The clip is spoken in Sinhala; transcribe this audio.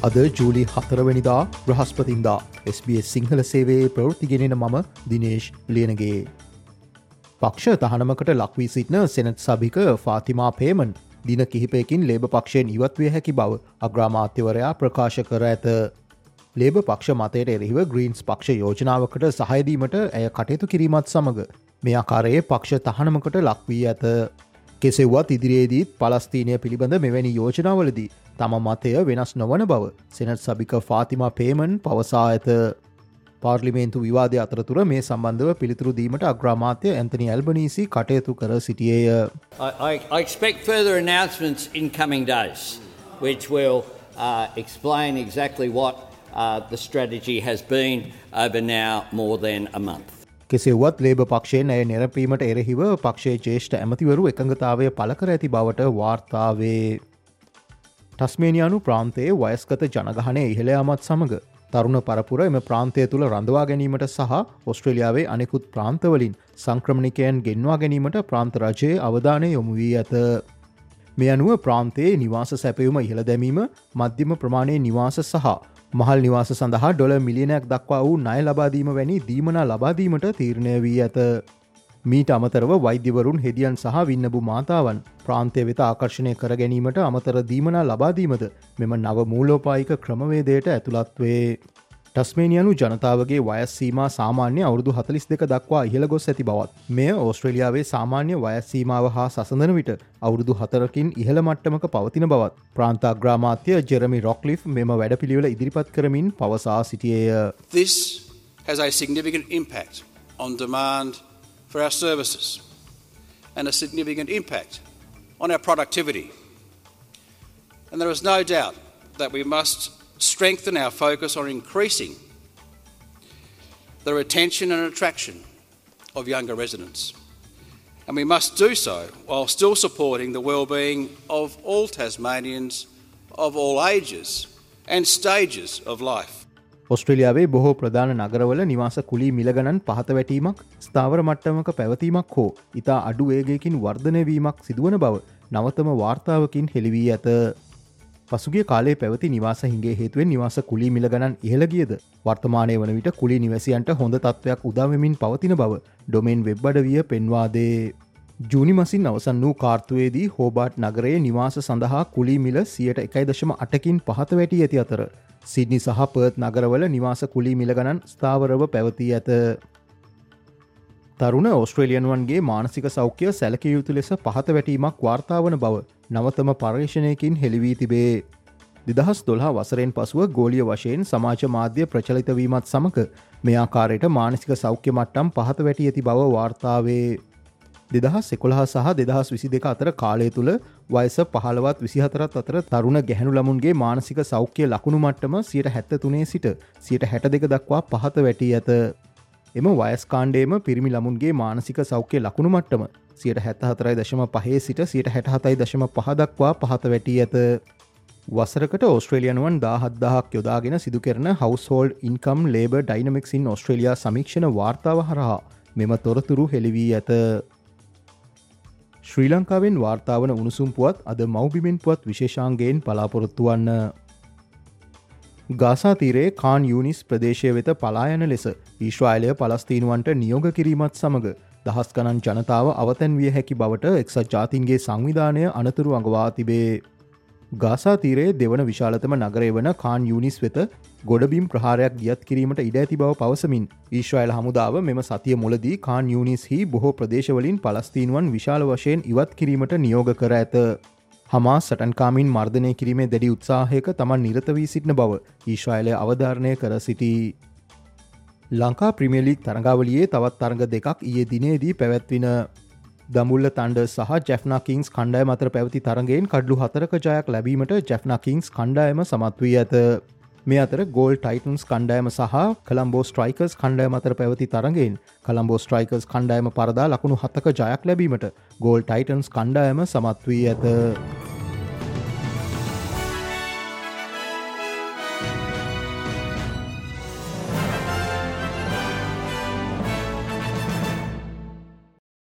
අද ජූලි 4 වෙනිදා බ්‍රහස්පතින්දා SBS සිංහල සේවයේ ප්‍රවෘත්තිගෙනෙන මම දිනේෂ් ලියනගේ. පක්ෂ තහනමකට ලක්වී සිටින සෙනට් සභික ෆාතිමා පේමන් දින කිහිපයකින් ලේබ පක්ෂයෙන් ඉවත් විය හැකි බව අග්‍රාමාත්‍යවරයා ප්‍රකාශ කර ඇත. ලේබ පක්ෂ මතයට එරෙහිව ග්‍රීන්ස් පක්ෂ යෝජනාවකට සහය දීමට ඇය කටයුතු කිරීමත් සමග මේ ආකාරයේ පක්ෂ තහනමකට ලක්වී ඇත. කෙසෙව්වත් ඉදිරියේදීත් පලස්තීනය පිළිබඳ මෙවැනි යෝජනාවලදී තම මතය වෙනස් නොවන බව සෙනට් සභික ෆාතිමා පේමන් පවසා ඇත. පාර්ලිමේන්තු විවාදය අතරතුර මේ සම්බන්ධව පිළිතුරු දීමට අග්‍රාමාත්‍ය ඇන්තනි ඇල්බනීසි කටයුතු කර සිටියේය. I expect further announcements in coming days which will explain exactly what the strategy has been over now more than a month. කෙසෙව්වත් ලේබ පක්ෂයෙන් ඇය නිරපීමට එරෙහිව පක්ෂයේ ජ්‍යෙෂ්ඨ ඇමතිවරු එකඟතාවය පළ කර ඇති බවට වාර්තා වේ. ටස්මේනියානු ප්‍රාන්තයේ වයස්ගත ජනගහනය ඉහළ යාමත් සමග තරුණ පරපුර එම ප්‍රාන්තය තුළ රඳවා ගැනීමට සහ ඔස්ට්‍රේලියාවේ අනෙකුත් ප්‍රාන්තවලින් සංක්‍රමණිකයන් ගෙන්වා ගැනීමට ප්‍රාන්ත රජයේ අවධානය යොමු වී ඇත. මේ අනුව ප්‍රාන්තයේ නිවාස සැපයුම ඉහළ දැමීම, මධ්‍යම ප්‍රමාණයේ නිවාස සහ මහල් නිවාස සඳහා ඩොලර් මිලියනයක් දක්වා වූ ණය ලබාදීම වැනි දීමනා ලබාදීමට තීරණය වී ඇත. මීට අමතරව වෛද්‍යවරුන්, හෙදියන් සහ වින්නබු මාතාවන් ප්‍රාන්තය වෙත ආකර්ෂණය කර ගැනීමට අමතර දීමනා ලබාදීමද මෙම නව මූලෝපායික ක්‍රමවේදයට ඇතුළත් වේ. ටස්මේනියානු ජනතාවගේ වයස් සීමා සාමාන්‍ය අවුරුදු 42 දක්වා ඉහළ ගොස් ඇති බවත්, මෙය ඕස්ට්‍රේලියාවේ සාමාන්‍ය වයස් සීමාව හා සසඳන විට අවුරුදු 4කින් ඉහළ මට්ටමක පවතින බවත් ප්‍රාන්ත අග්‍රාමාත්‍ය ජෙරමි රොක්ලිෆ් මෙම වැඩපිළිවෙල ඉදිරිපත් කරමින් පවසා සිටියේය. This has a significant impact on demand for our services and a significant impact on our productivity. And there is no doubt that we must strengthen our focus on increasing the retention and attraction of younger residents. And we must do so while still supporting the well-being of all Tasmanians of all ages and stages of life. ඔස්ට්‍රේලියාවේ බොහෝ ප්‍රධාන නගරවල නිවාස කුලී මිල ගණන් පහත වැටීමක්, ස්ථාවර මට්ටමක පැවතීමක් හෝ ඉතා අඩු වේගයකින් වර්ධනය වීමක් සිදුවන බව නවතම වාර්තාවකින් හෙළි වී ඇත. පසුගිය කාලයේ පැවති නිවාස හිඟේ හේතුවෙන් නිවාස කුලී මිල ගණන් ඉහළ ගියද වර්තමානයේ වන විට කුලී නිවැසියන්ට හොඳ තත්ත්වයක් උදා වෙමින් පවතින බව ඩොමේන් වෙබ් අඩවිය පෙන්වා දේ. ජූනි මසින් අවසන් වූ කාර්තුවේදී හෝබාට් නගරයේ නිවාස සඳහා කුලී මිල 1.8කින් පහත වැටී ඇති අතර සිඩ්නි සහ පර්ත් නගරවල නිවාස කුලී මිල ගණන් ස්ථාවරව පැවතී ඇත. තරුණ ඕස්ට්‍රේලියනුවන්ගේ මානසික සෞඛ්‍ය සැලකිය යුතු ලෙස පහත වැටීමක් වාර්තා වන බව නවතම පර්යේෂණයකින් හෙළි වී තිබේ. 2012 වසරෙන් පසුව ගෝලීය වශයෙන් සමාජ මාධ්‍ය ප්‍රචලිත වීමත් සමග මේ ආකාරයට මානසික සෞඛ්‍ය මට්ටම් පහත වැටී ඇති බව වාර්තා වේ. 2011 සහ 2022 අතර කාලය තුළ වයස 15ත් 24ත් අතර තරුණ ගැහැණු ළමුන්ගේ මානසික සෞඛ්‍ය ලකුණු මට්ටම 73 සිට 62 දක්වා පහත වැටී ඇත. එම වයස් කාණ්ඩයේම පිරිමි ළමුන්ගේ මානසික සෞඛ්‍ය ලකුණු මට්ටම 74.5 සිට 67.5 දක්වා පහත වැටී ඇත. වසරකට ඕස්ට්‍රේලියානුවන් 17,000ක් යොදාගෙන සිදු කරන Household Income Labour Dynamics in Australia සමීක්ෂණ වාර්තාව හරහා මෙම තොරතුරු හෙළි වී ඇත. ශ්‍රී ලංකාවෙන් වාර්තාවන උණුසුම් පුවත් අද මව්බිමෙන් පුවත් විශේෂාංගයෙන් බලාපොරොත්තු වන්න. ගාසා තීරයේ කාන් යූනිස් ප්‍රදේශය වෙත පලා යන ලෙස ඊශ්‍රායලය පලස්තීනුවන්ට නියෝග කිරීමත් සමග දහස් ගණන් ජනතාව අවතැන් විය හැකි බවට එක්සත් ජාතීන්ගේ සංවිධානය අනතුරු අඟවා තිබේ. ගාසා තීරයේ දෙවන විශාලතම නගරය වන කාන් යූනිස් වෙත ගොඩබිම් ප්‍රහාරයක් ගියත් කිරීමට ඉඩ ඇති බව පවසමින් ඊශ්‍රායල් හමුදාව මෙම සතිය මුලදී කාන් යූනිස්හි බොහෝ ප්‍රදේශවලින් පලස්තීනුවන් විශාල වශයෙන් ඉවත් කිරීමට නියෝග කර ඇත. හමාස් සටන්කාමින් මර්ධනය කිරීමේ දැඩි උත්සාහයක තමන් නිරත වී සිටින බව ඊශ්‍රායලය අවධාරණය කර සිටී. ලංකා ප්‍රීමියර් ලීග් තරඟාවලියේ තවත් තරඟ දෙකක් ඊයේ දිනේදී පැවැත්වින. දඹුල්ල තණ්ඩර්ස් සහ ජැෆ්නා කිංස් කණ්ඩායම අතර පැවති තරඟයෙන් කඩලු 4ක ජයක් ලැබීමට ජැෆ්නා කිංස් කණ්ඩායම සමත් වී ඇත. මේ අතර ගෝල් ටයිටන්ස් කණ්ඩායම සහ කොලම්බෝ ස්ට්‍රයිකර්ස් කණ්ඩායම අතර පැවති තරඟයෙන් කොලම්බෝ ස්ට්‍රයිකර්ස් කණ්ඩායම පරදා ලකුණු 7ක ජයක් ලැබීමට ගෝල් ටයිටන්ස් කණ්ඩායම සමත් වී ඇත.